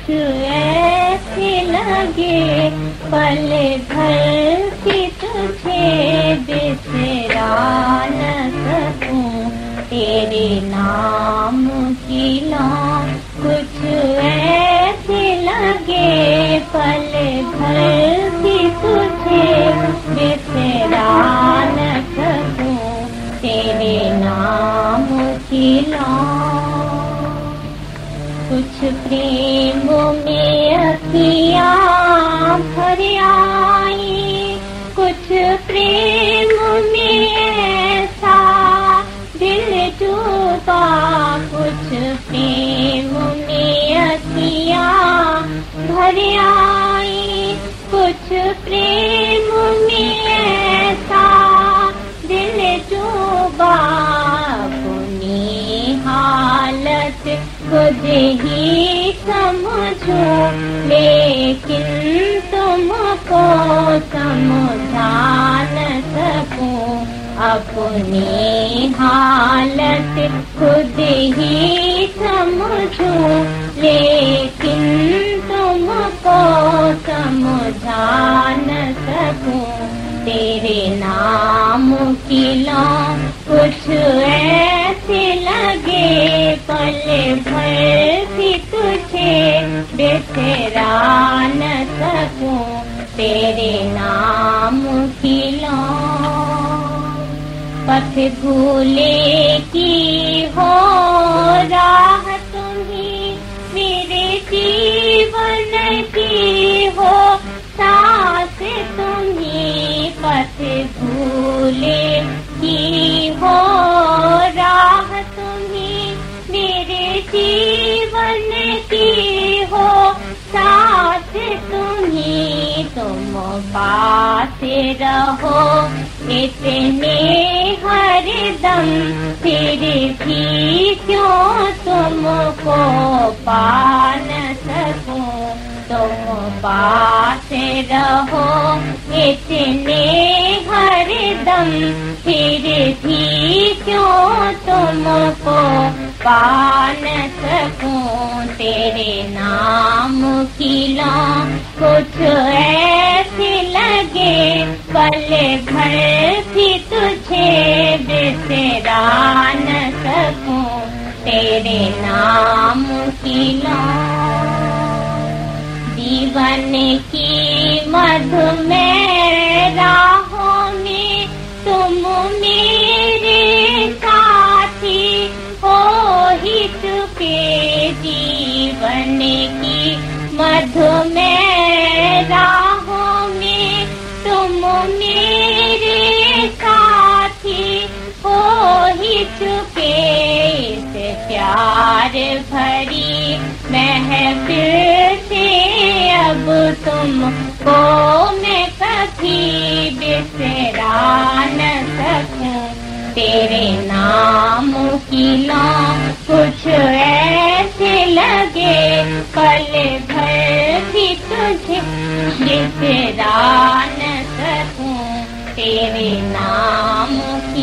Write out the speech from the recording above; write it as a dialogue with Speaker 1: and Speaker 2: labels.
Speaker 1: कुछ ऐसे लगे पल भर की तुझे बिसरा न सकूं, तेरे नाम की लौ। कुछ ऐसे लगे पल भर की तुझे बिसरा न सकूं, तेरे नाम की लौ। कुछ प्रेम में अखियाँ भर आई, कुछ प्रेम में ऐसा दिल डूबा, कुछ प्रेम में अखियाँ भर आई, कुछ प्रेम में ऐसा दिल डूबा। अपनी हालत खुद ही समझो, लेकिन तुमको समझा न सकूं। अपनी हालत खुद ही समझो, लेकिन तुमको समझा न सकूं, तेरे नाम की लौ। कुछ ऐसे लगे पल भर भी तुझे बिसरा न सकूं, तेरे नाम की लौ। पथ भूले की हो राह तुम्ही, मेरे जीवन की हो सांस तुम्ही। पथ भूले की हो राह तुम्ही, मेरे जीवन की हो सांस तुम्ही। तुम पास रहो इतने हरदम, फिर भी क्यों तुमको पा न सकूं। तुम पास रहो इतने हरदम, फिर भी क्यों तुमको पा न सकूं, तेरे नाम की लौ। कुछ ऐसे लगे पल भर भी तुझे बिसरा न सकूं, तेरे नाम की लौ। जीवन की मधुमेह राहों में तुम मेरे साथी हो ही चुके। जीवन की मधुमेह राहों में तुम मेरे साथी हो ही चुके। इस प्यार भरी महफिल से अब तुमको मैं कभी बिसरा न सकूं, तेरे नाम की लौ। कुछ ऐसे लगे पल भर भी तुझे बिसरा न सकूं, तेरे नाम